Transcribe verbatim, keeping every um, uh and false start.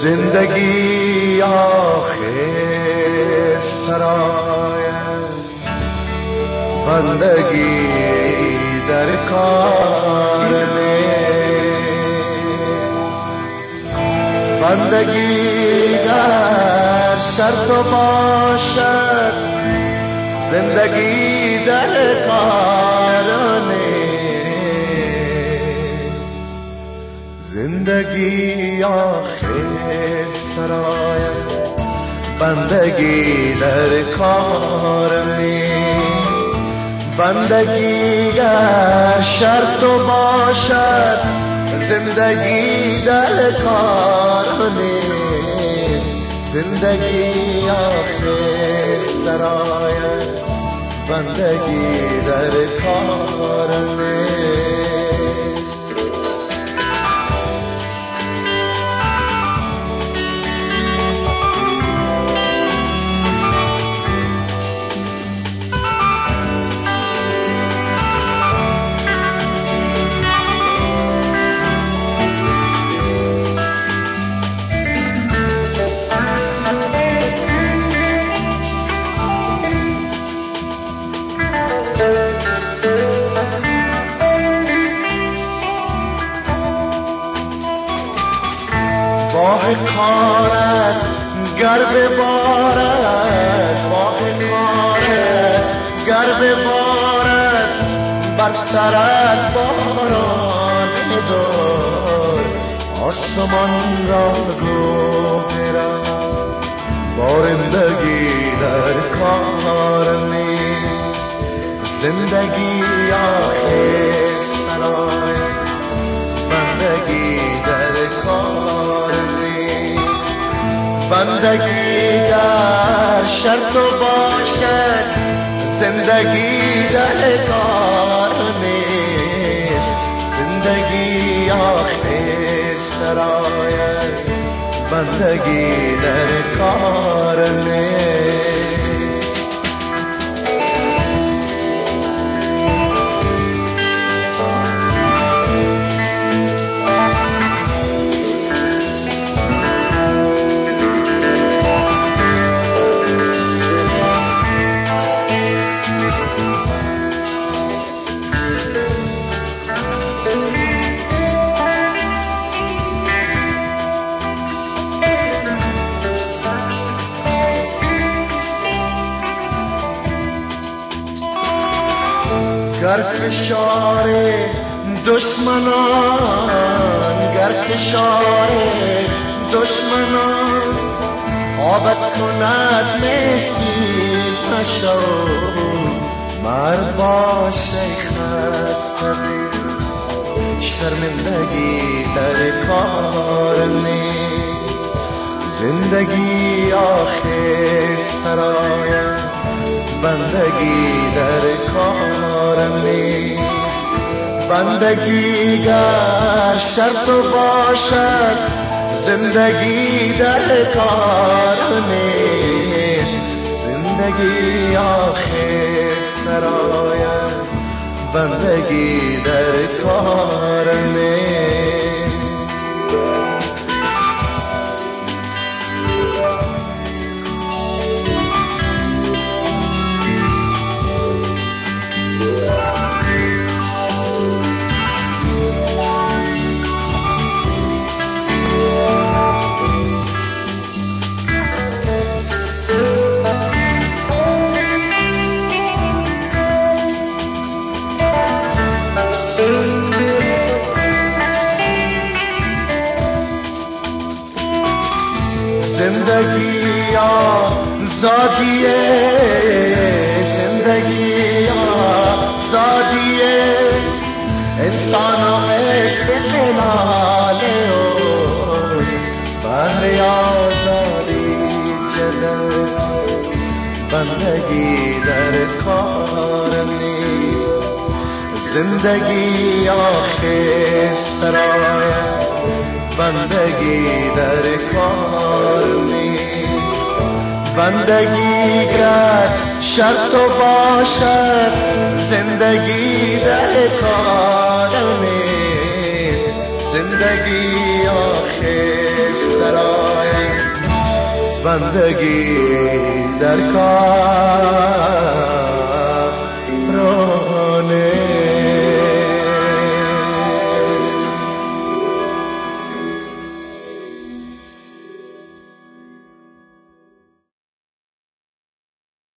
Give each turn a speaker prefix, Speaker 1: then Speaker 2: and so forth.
Speaker 1: زندگی آخر سرای بندگی در کار نیست. بندگی گر شرط باشد زندگی در کار نیست. زندگی آخر سرای بندگی در کار نیست. بندگی گر شرط باشد زندگی در کار نیست. زندگی آخر سرای بندگی در کار نیست. باه کارت گر ببارد، باه کارت گر ببارد، بر سرت باران دار. آسمان را گوهرم بارندگی در کار نیست. زندگی آخر سرای بندگی در کار نیست. بندگی گر شرط باشد زندگی در کار نیست. زندگی آخر سرای بندگی در کار نیست. گر فشار دشمنان، گر فشار دشمنان آبت کند مسکین نشو. مرد باشه خسته شرمندگی در کار نیست. زندگی آخر سرای بندگی در کار نیست. بندگی گر شرط باشد زندگی در کار نیست. زندگی آخر سرای بندگی در کار نیست. زندگی آزادیه، زندگی آزادیه، انسان استقلال اوست. بهر آزادی جدل بندگی در کار نیست. زندگی آخر سرای بندگی در کار نیست. بندگی گر شرط باشد زندگی در کار نیست. زندگی آخر سرای بندگی در کار